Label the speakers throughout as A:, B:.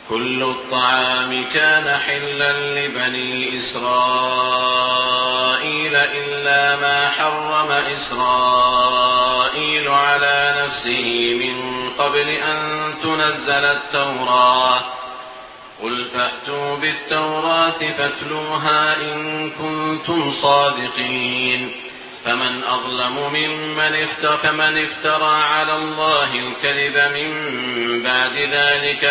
A: كل الطعام كان حلا لبني إسرائيل إلا ما حرم إسرائيل على نفسه من قبل أن تنزل التوراة. قل فأتوا بالتوراة فاتلوها إن كنتم صادقين. فمن أظلم فمن افترى على الله الكذب من بعد ذلك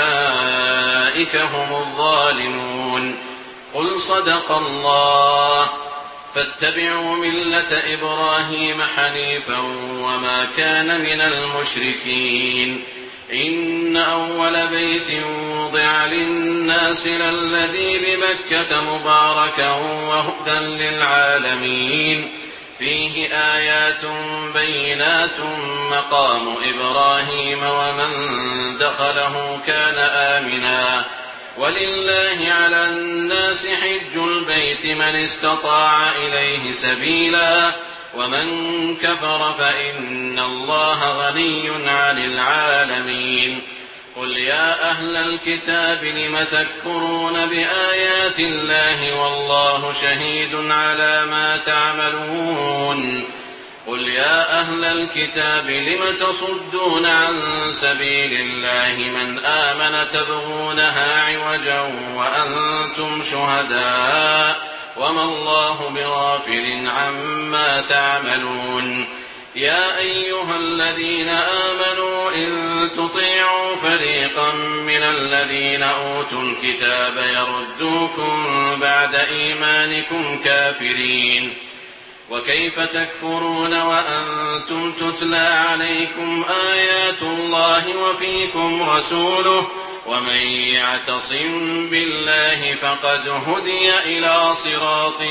A: فأولئك هم الظالمون. قل صدق الله. فاتبعوا ملة إبراهيم حنيفا وما كان من المشركين. إن أول بيت وضع للناس للذي بمكة مباركا وهدى للعالمين. فيه آيات بينات مقام إبراهيم ومن دخله كان آمنا. ولله على الناس حج البيت من استطاع إليه سبيلا ومن كفر فإن الله غني عن العالمين. قل يا أهل الكتاب لم تكفرون بآيات الله والله شهيد على ما تعملون. قل يا أهل الكتاب لم تصدون عن سبيل الله من آمن تبغونها عوجا وأنتم شهداء وما الله بغافل عما تعملون. يا أيها الذين آمنوا إن تطيعوا فريقا من الذين أوتوا الكتاب يردوكم بعد إيمانكم كافرين. وكيف تكفرون وأنتم تتلى عليكم آيات الله وفيكم رسوله ومن يعتصم بالله فقد هدي إلى صراط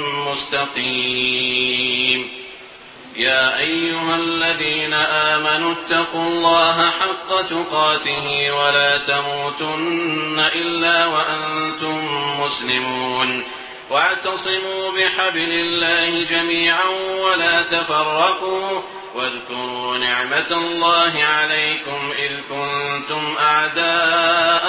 A: مستقيم. يا أيها الذين آمنوا اتقوا الله حق تقاته ولا تموتن إلا وأنتم مسلمون. واعتصموا بحبل الله جميعا ولا تفرقوا. واذكروا نعمة الله عليكم إذ كنتم أعداء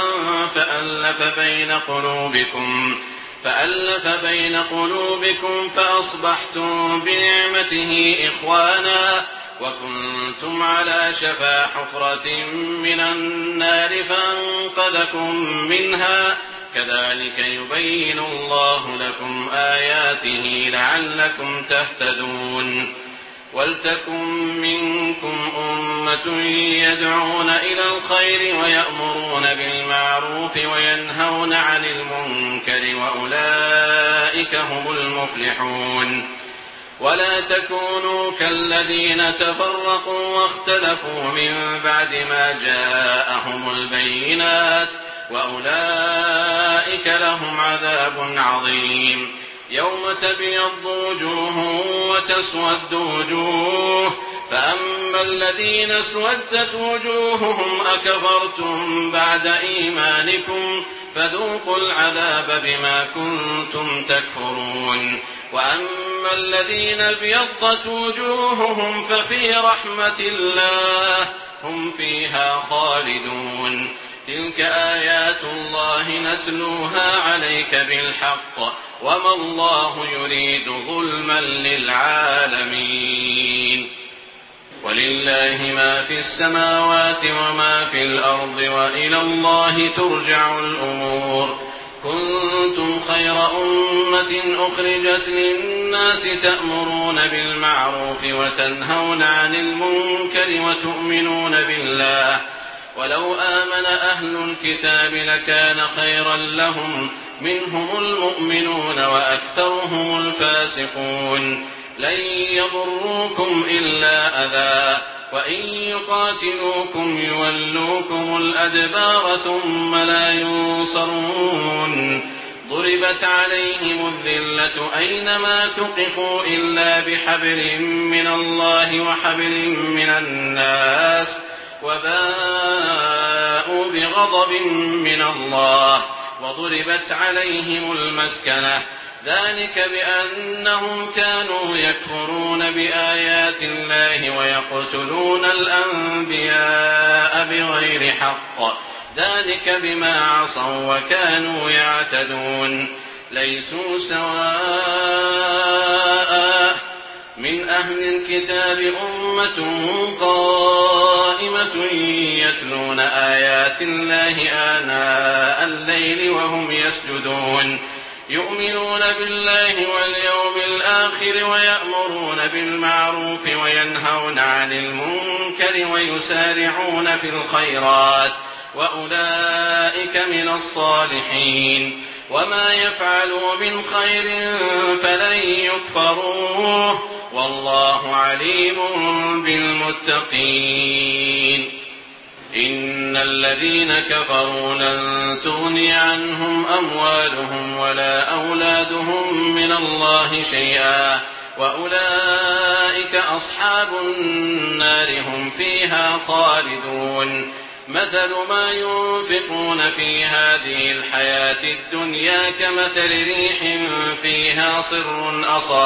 A: فألف بين قلوبكم فأصبحتم بنعمته إخوانا وكنتم على شفا حفرة من النار فأنقذكم منها. كذلك يبين الله لكم آياته لعلكم تهتدون. ولتكن منكم أمة يدعون إلى الخير ويأمرون بالمعروف وينهون عن المنكر وأولئك هم المفلحون. ولا تكونوا كالذين تفرقوا واختلفوا من بعد ما جاءهم البينات وأولئك لهم عذاب عظيم. يوم تبيض وجوه وتسود وجوه فأما الذين اسودت وجوههم أكفرتم بعد إيمانكم فذوقوا العذاب بما كنتم تكفرون. وأما الذين ابيضت وجوههم ففي رحمة الله هم فيها خالدون. تلك آيات الله نتلوها عليك بالحق وما الله يريد ظلما للعالمين. ولله ما في السماوات وما في الأرض وإلى الله ترجع الأمور. كنتم خير أمة أخرجت للناس تأمرون بالمعروف وتنهون عن المنكر وتؤمنون بالله. ولو آمن أهل الكتاب لكان خيرا لهم منهم المؤمنون وأكثرهم الفاسقون. لن يضروكم إلا أذى وإن يقاتلوكم يولوكم الأدبار ثم لا ينصرون. ضربت عليهم الذلة أينما ثقفوا إلا بحبل من الله وحبل من الناس وباءوا بغضب من الله وضربت عليهم المسكنة. ذلك بأنهم كانوا يكفرون بآيات الله ويقتلون الأنبياء بغير حق. ذلك بما عصوا وكانوا يعتدون. ليسوا سواء من أهل الكتاب أمة قائمة يتلون آيات الله آناء الليل وهم يسجدون يؤمنون بالله واليوم الآخر ويأمرون بالمعروف وينهون عن المنكر ويسارعون في الخيرات وأولئك من الصالحين. وما يفعلوا من خير فلن يكفروه والله عليم بالمتقين. إن الذين كفروا لن تغني عنهم أموالهم ولا أولادهم من الله شيئا وأولئك أصحاب النار هم فيها خالدون. مثل ما ينفقون في هذه الحياة الدنيا كمثل ريح فيها صر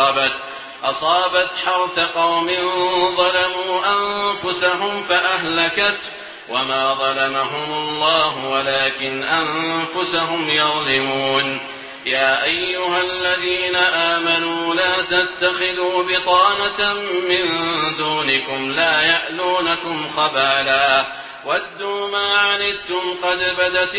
A: أصابت حرث قوم ظلموا أنفسهم فأهلكت وما ظلمهم الله ولكن أنفسهم يظلمون. يا أيها الذين آمنوا لا تتخذوا بطانة من دونكم لا يألونكم خبالا ودوا ما عنتم قد بدت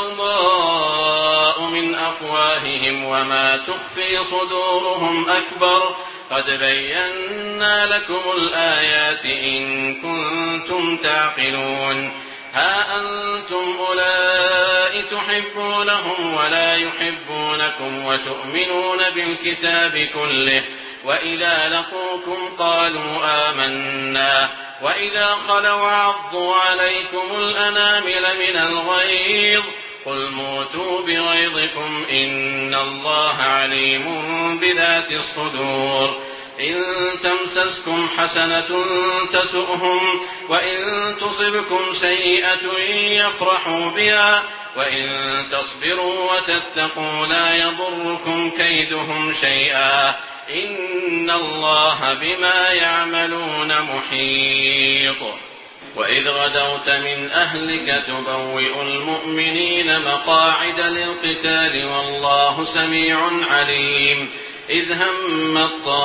A: البغضاء من أفواههم وما تخفي صدورهم أكبر قد بينا لكم الآيات إن كنتم تعقلون. ها أنتم أولئك تحبونهم ولا يحبونكم وتؤمنون بالكتاب كله وإذا لقوكم قالوا آمنا وإذا خلوا عضوا عليكم الأنامل من الغيظ قل موتوا بغيظكم إن الله عليم بذات الصدور. إن تمسسكم حسنة تسؤهم وإن تصبكم سيئة يفرحوا بها وإن تصبروا وتتقوا لا يضركم كيدهم شيئا إن الله بما يعملون محيط. وإذ غدوت من أهلك تبوئ المؤمنين مقاعد للقتال والله سميع عليم. إذ هم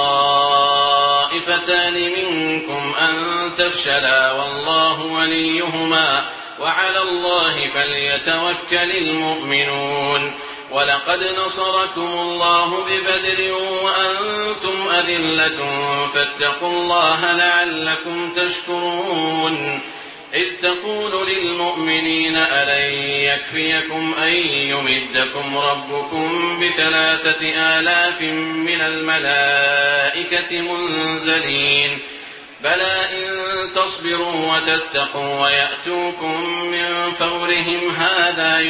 A: الطائفتان منكم أن تفشلا والله وليهما وعلى الله فليتوكل المؤمنون. ولقد نصركم الله ببدر وأنتم أذلة فاتقوا الله لعلكم تشكرون. إذ تقول للمؤمنين ألن يكفيكم أن يمدكم ربكم ب3,000 من الملائكة منزلين بلى إن تصبروا وتتقوا ويأتوكم من فورهم هذا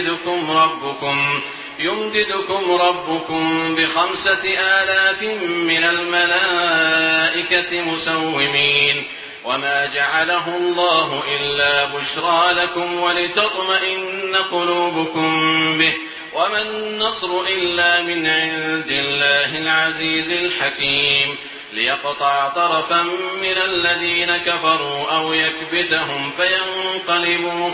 A: يمددكم ربكم ب5,000 من الملائكة مسومين وما جعله الله إلا بشرى لكم ولتطمئن قلوبكم به وما النصر إلا من عند الله العزيز الحكيم. ليقطع طرفا من الذين كفروا أو يكبتهم فينقلبوا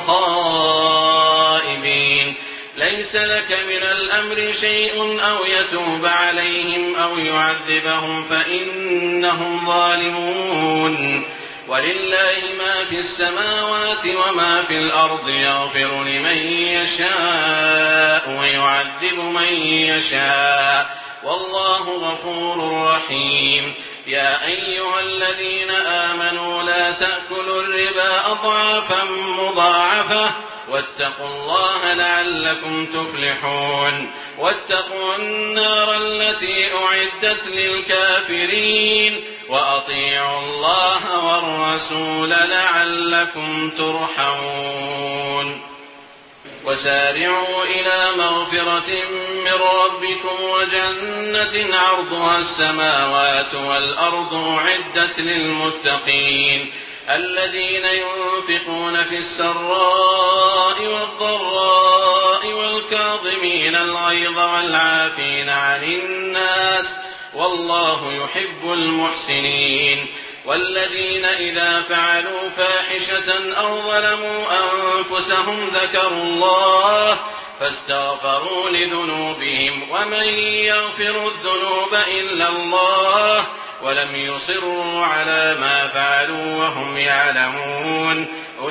A: خائبين. ليس لك من الأمر شيء أو يتوب عليهم أو يعذبهم فإنهم ظالمون. ولله ما في السماوات وما في الأرض يغفر لمن يشاء ويعذب من يشاء والله غفور رحيم. يا أيها الذين آمنوا لا تأكلوا الربا أضعافا مضاعفة واتقوا الله لعلكم تفلحون. واتقوا النار التي أعدت للكافرين وأطيعوا الله والرسول لعلكم ترحمون. وسارعوا إلى مغفرة من ربكم وجنة عرضها السماوات والأرض أعدت للمتقين الذين ينفقون في السراء والضراء والكاظمين الغيظ والعافين عن الناس والله يحب المحسنين. والذين إذا فعلوا فاحشة أو ظلموا أنفسهم ذكروا الله فاستغفروا لذنوبهم ومن يغفر الذنوب إلا الله ولم يصروا على ما فعلوا وهم يعلمون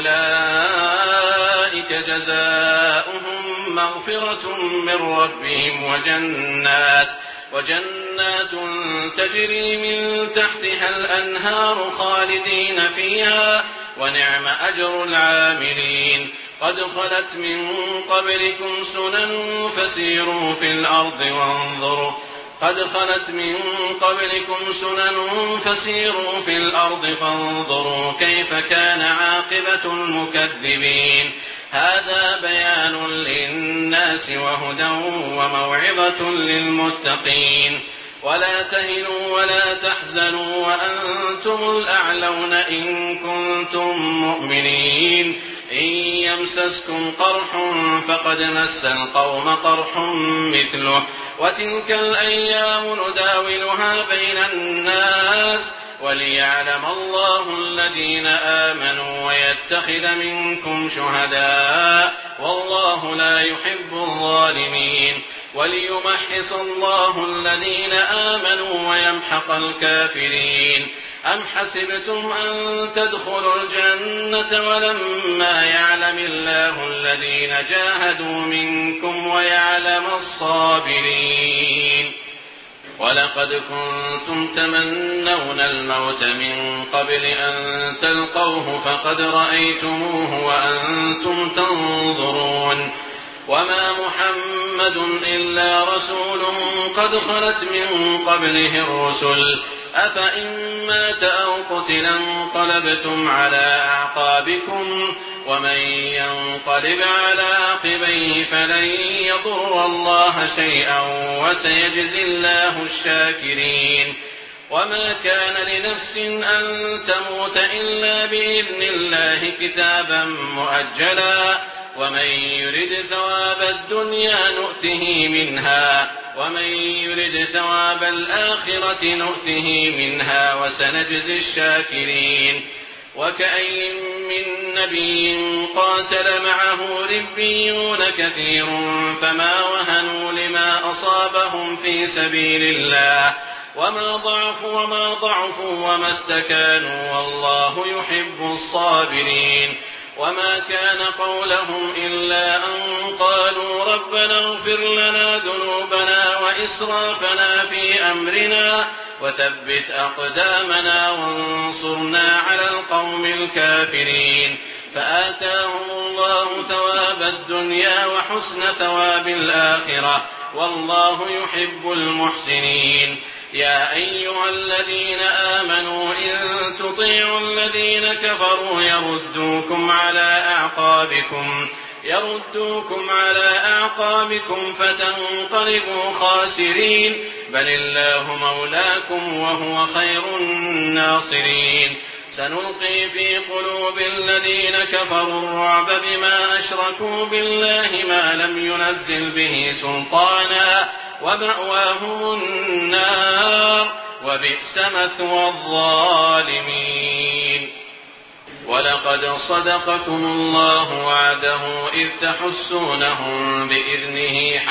A: أولئك جزاؤهم مغفرة من ربهم وجنات تجري من تحتها الأنهار خالدين فيها ونعم أجر العاملين قد خلت من قبلكم سنن فسيروا في الأرض فانظروا كيف كان عاقبة المكذبين هذا بيان للناس وهدى وموعظة للمتقين ولا تهنوا ولا تحزنوا وأنتم الأعلون إن كنتم مؤمنين إن يمسسكم قرح فقد مس القوم قرح مثله وتلك الأيام نداولها بين الناس وليعلم الله الذين آمنوا ويتخذ منكم شهداء والله لا يحب الظالمين وليمحص الله الذين آمنوا ويمحق الكافرين أم حسبتم أن تدخلوا الجنة ولما يعلم الله الذين جاهدوا منكم ويعلم الصابرين ولقد كنتم تمنون الموت من قبل أن تلقوه فقد رأيتموه وأنتم تنظرون وما محمد إلا رسول قد خلت من قبله الرسل أفإن مات أو قتل انقلبتم على أعقابكم ومن ينقلب على عقبيه فلن يضر الله شيئا وسيجزي الله الشاكرين وما كان لنفس أن تموت إلا بإذن الله كتابا مؤجلا ومن يرد ثواب الدنيا نؤته منها ومن يرد ثواب الآخرة نؤته منها وسنجزي الشاكرين وكأين من نبي قاتل معه ربيون كثير فما وهنوا لما أصابهم في سبيل الله وما ضعفوا وما استكانوا والله يحب الصابرين وما كان قولهم إلا أن قالوا ربنا اغفر لنا ذنوبنا وإسرافنا في أمرنا وثبت أقدامنا وانصرنا على القوم الكافرين فآتاهم الله ثواب الدنيا وحسن ثواب الآخرة والله يحب المحسنين يا أيها الذين آمنوا إن تطيعوا الذين كفروا يردوكم على أعقابكم فتنقلبوا خاسرين بل الله مولاكم وهو خير الناصرين سنلقي في قلوب الذين كفروا الرعب بما أشركوا بالله ما لم ينزل به سلطانا ومأواهم النار وبئس مثوى الظالمين ولقد صدقكم الله وعده إذ تحسونهم بإذنه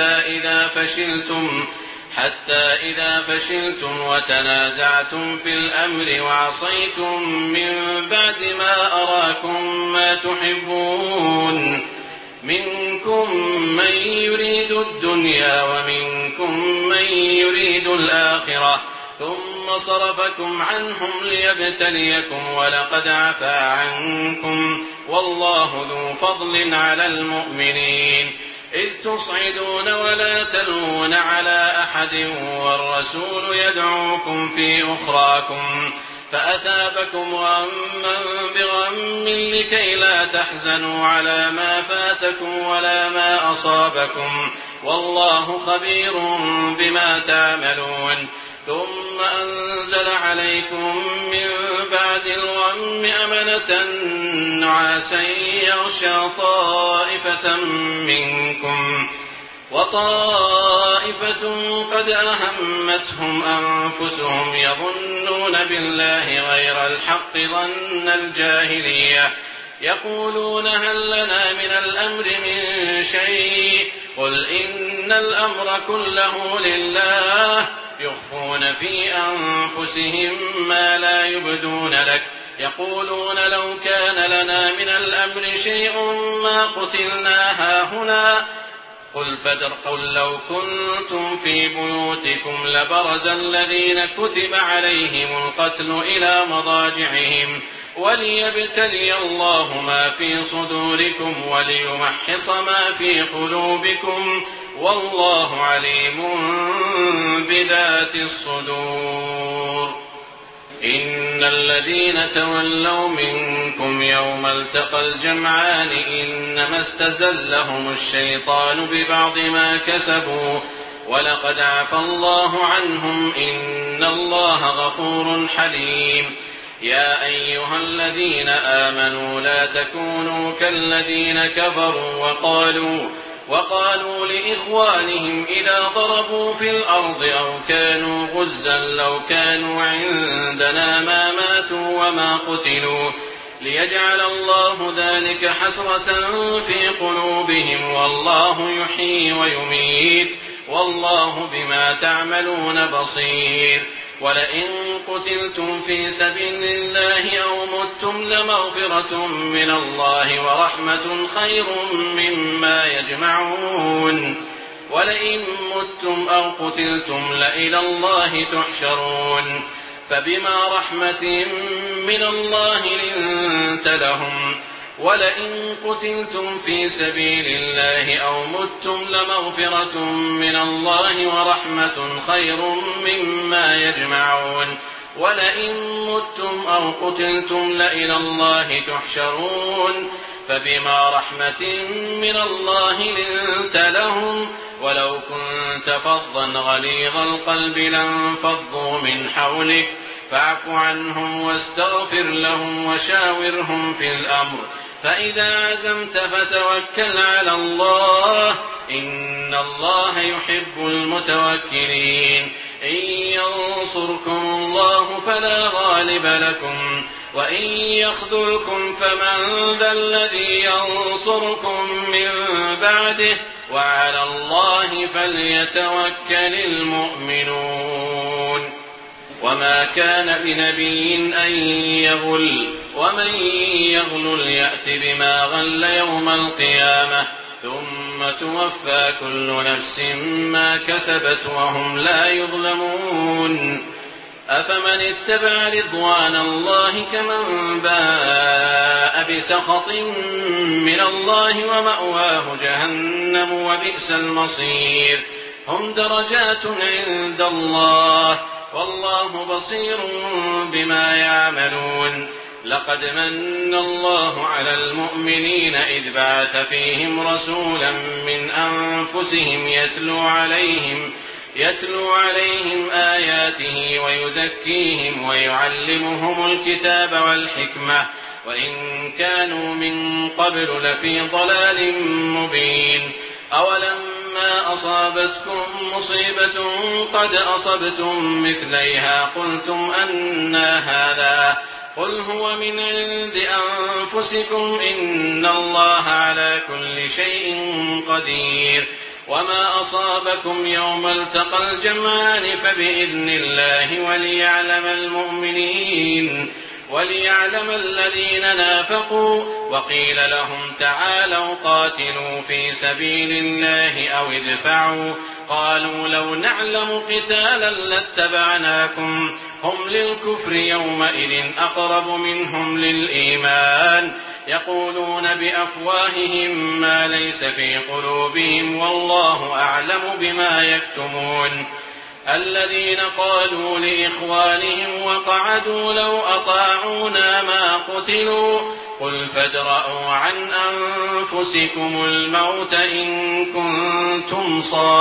A: حتى إذا فشلتم وتنازعتم في الأمر وعصيتم من بعد ما أراكم ما تحبون منكم من يريد الدنيا ومنكم من يريد الآخرة ثم صرفكم عنهم ليبتليكم ولقد عفا عنكم والله ذو فضل على المؤمنين إذ تصعدون ولا تلوون على أحد والرسول يدعوكم في أخراكم فأثابكم غما بغم لكي لا تحزنوا على ما فاتكم ولا ما أصابكم والله خبير بما تعملون ثم أنزل عليكم من بعد الغم أمنة نعاسا يغشى طائفة منكم وطائفة طائفة قد أهمتهم أنفسهم يظنون بالله غير الحق ظن الجاهلية يقولون هل لنا من الأمر من شيء قل إن الأمر كله لله يخفون في أنفسهم ما لا يبدون لك يقولون لو كان لنا من الأمر شيء ما قتلنا هاهنا قل لو كنتم في بيوتكم لبرز الذين كتب عليهم القتل إلى مضاجعهم وليبتلي الله ما في صدوركم وليمحص ما في قلوبكم والله عليم بذات الصدور. إن الذين تولوا منكم يوم التقى الجمعان إنما استزلهم الشيطان ببعض ما كسبوا ولقد عفى الله عنهم إن الله غفور حليم. يا أيها الذين آمنوا لا تكونوا كالذين كفروا وقالوا لإخوانهم إذا ضربوا في الأرض أو كانوا غزا لو كانوا عندنا ما ماتوا وما قتلوا ليجعل الله ذلك حسرة في قلوبهم والله يحيي ويميت والله بما تعملون بصير. ولئن قتلتم في سبيل الله أو متم لمغفرة من الله ورحمة خير مما يجمعون. ولئن متم أو قتلتم لإلى الله تحشرون. فبما رحمة من الله لنت لهم ولئن قتلتم في سبيل الله أو متم لمغفرة من الله ورحمة خير مما يجمعون. ولئن متم أو قتلتم لإلى الله تحشرون. فبما رحمة من الله لنت لهم ولو كنت فظا غليظ القلب لانفضوا من حولك فاعف عنهم واستغفر لهم وشاورهم في الأمر فإذا عزمت فتوكل على الله إن الله يحب المتوكلين. إن ينصركم الله فلا غالب لكم وإن يخذلكم فمن ذا الذي ينصركم من بعده وعلى الله فليتوكل المؤمنون. وما كان لنبي أن يغل ومن يغلل يأت بما غل يوم القيامة ثم توفى كل نفس ما كسبت وهم لا يظلمون. أفمن اتبع رضوان الله كمن باء بسخط من الله ومأواه جهنم وبئس المصير. هم درجات عند الله والله بصير بما يعملون. لقد من الله على المؤمنين إذ بعث فيهم رسولا من أنفسهم يتلو عليهم آياته ويزكيهم ويعلمهم الكتاب والحكمة وإن كانوا من قبل لفي ضلال مبين. أولما أصابتكم مصيبة قد أصبتم مثليها قلتم أنى هذا قل هو من عند أنفسكم إن الله على كل شيء قدير. وما أصابكم يوم التقى الجمعان فبإذن الله وليعلم الذين نافقوا. وقيل لهم تعالوا قاتلوا في سبيل الله أو ادفعوا قالوا لو نعلم قتالا لاتبعناكم هم للكفر يومئذ أقرب منهم للإيمان يقولون بأفواههم ما ليس في قلوبهم والله أعلم بما يكتمون. الذين قالوا لإخوانهم وقعدوا لو أطاعونا ما قتلوا قل فادرءوا عن أنفسكم الموت إن كنتم صادقين.